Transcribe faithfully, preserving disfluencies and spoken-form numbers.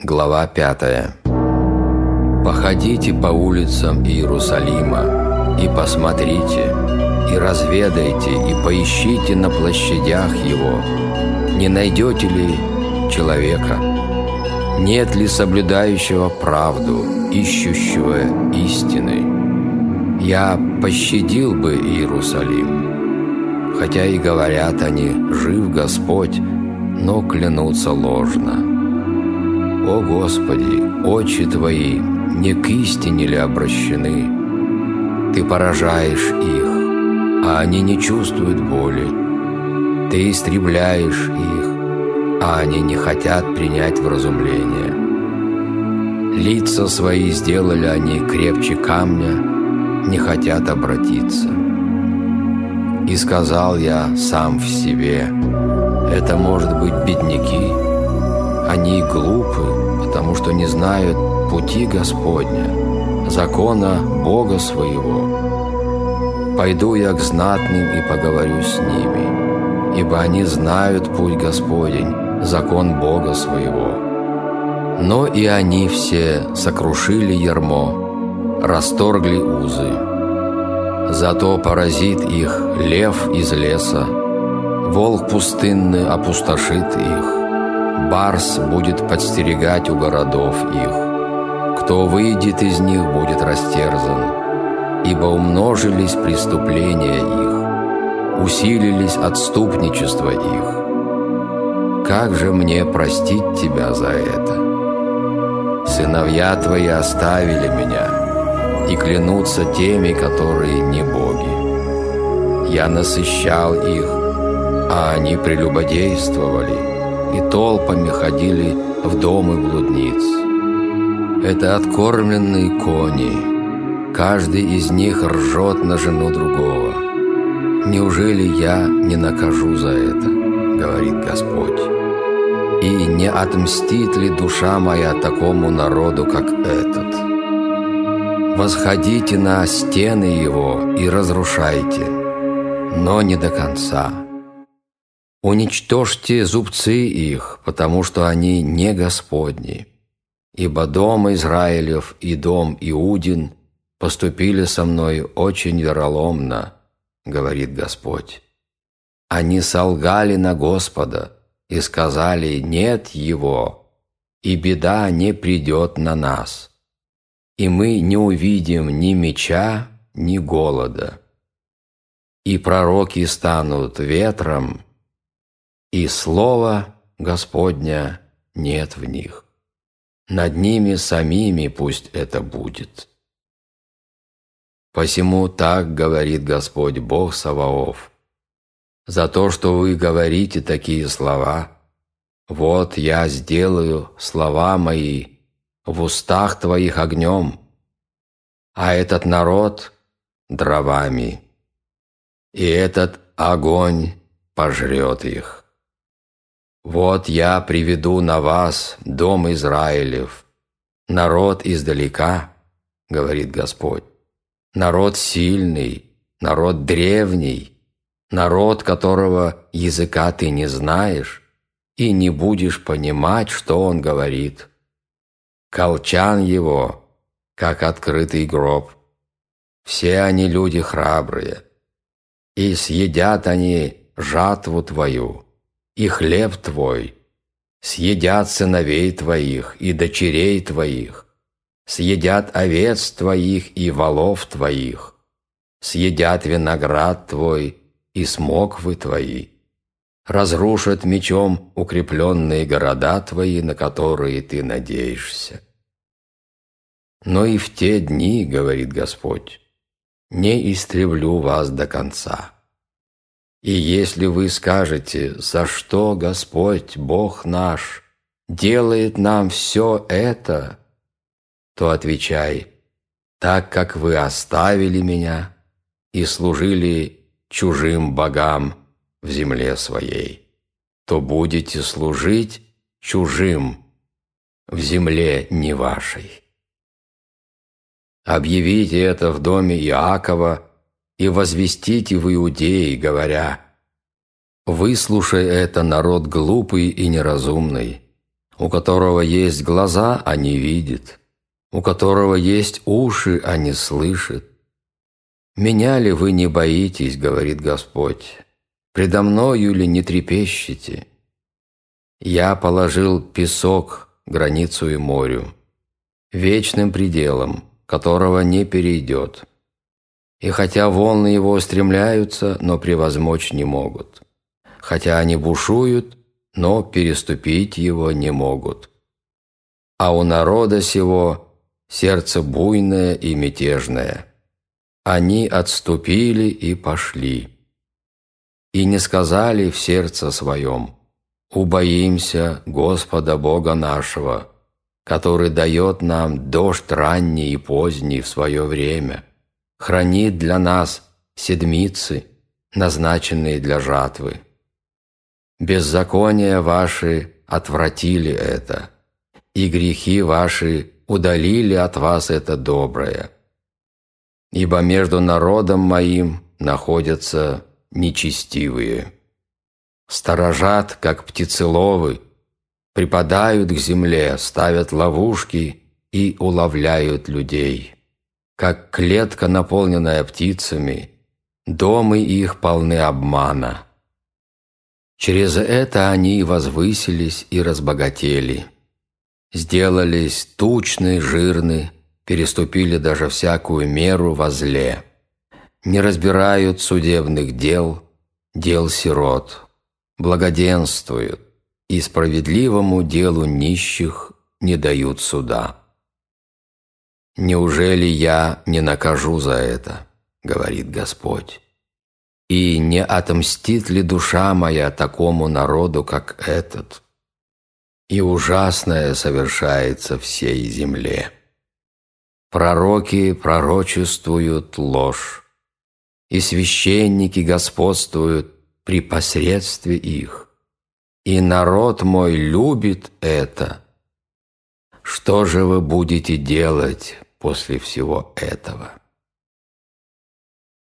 Глава пятая. «Походите по улицам Иерусалима и посмотрите, и разведайте, и поищите на площадях его, не найдете ли человека, нет ли соблюдающего правду, ищущего истины. Я пощадил бы Иерусалим, хотя и говорят они: жив Господь, но клянутся ложно. О Господи, очи Твои не к истине ли обращены? Ты поражаешь их, а они не чувствуют боли. Ты истребляешь их, а они не хотят принять вразумление. Лица свои сделали они крепче камня, не хотят обратиться. И сказал я сам в себе: это, может быть, бедняки. Они глупы, потому что не знают пути Господня, закона Бога своего. Пойду я к знатным и поговорю с ними, ибо они знают путь Господень, закон Бога своего. Но и они все сокрушили ярмо, расторгли узы. Зато поразит их лев из леса, волк пустынный опустошит их. Барс будет подстерегать у городов их. Кто выйдет из них, будет растерзан, ибо умножились преступления их, усилились отступничество их. Как же мне простить тебя за это? Сыновья твои оставили меня и клянутся теми, которые не боги. Я насыщал их, а они прелюбодействовали, и толпами ходили в домы блудниц. Это откормленные кони, каждый из них ржет на жену другого. Неужели я не накажу за это, говорит Господь? И не отмстит ли душа моя такому народу, как этот? Восходите на стены его и разрушайте, но не до конца. Уничтожьте зубцы их, потому что они не Господни. Ибо дом Израилев и дом Иудин поступили со мной очень вероломно, говорит Господь. Они солгали на Господа и сказали: нет его, и беда не придет на нас, и мы не увидим ни меча, ни голода. И пророки станут ветром, и слова Господня нет в них. Над ними самими пусть это будет. Посему так говорит Господь Бог Саваоф: за то, что вы говорите такие слова, вот я сделаю слова мои в устах твоих огнем, а этот народ дровами, и этот огонь пожрет их. Вот я приведу на вас дом Израилев, народ издалека, говорит Господь, народ сильный, народ древний, народ, которого языка ты не знаешь и не будешь понимать, что он говорит. Колчан его, как открытый гроб. Все они люди храбрые, и съедят они жатву твою, и хлеб твой, съедят сыновей твоих и дочерей твоих, съедят овец твоих и волов твоих, съедят виноград твой и смоквы твои, разрушат мечом укрепленные города твои, на которые ты надеешься. Но и в те дни, говорит Господь, не истреблю вас до конца. И если вы скажете: за что Господь, Бог наш, делает нам все это, то отвечай: так как вы оставили меня и служили чужим богам в земле своей, то будете служить чужим в земле не вашей. Объявите это в доме Иакова и возвестите в Иудее, говоря: выслушай это, народ глупый и неразумный, у которого есть глаза, а не видит, у которого есть уши, а не слышит. «Меня ли вы не боитесь, — говорит Господь, — предо мною ли не трепещете? Я положил песок, границу и морю, вечным пределом, которого не перейдет. И хотя волны его устремляются, но превозмочь не могут. Хотя они бушуют, но переступить его не могут. А у народа сего сердце буйное и мятежное. Они отступили и пошли. И не сказали в сердце своем: убоимся Господа Бога нашего, который дает нам дождь ранний и поздний в свое время, хранит для нас седмицы, назначенные для жатвы. Беззакония ваши отвратили это, и грехи ваши удалили от вас это доброе. Ибо между народом моим находятся нечестивые. Сторожат, как птицеловы, припадают к земле, ставят ловушки и уловляют людей. Как клетка, наполненная птицами, домы их полны обмана. Через это они возвысились и разбогатели, сделались тучны, жирны, переступили даже всякую меру во зле, не разбирают судебных дел, дел сирот, благоденствуют, и справедливому делу нищих не дают суда. «Неужели я не накажу за это, — говорит Господь, — и не отомстит ли душа моя такому народу, как этот? И ужасное совершается всей земле. Пророки пророчествуют ложь, и священники господствуют при посредстве их, и народ мой любит это. Что же вы будете делать после всего этого?»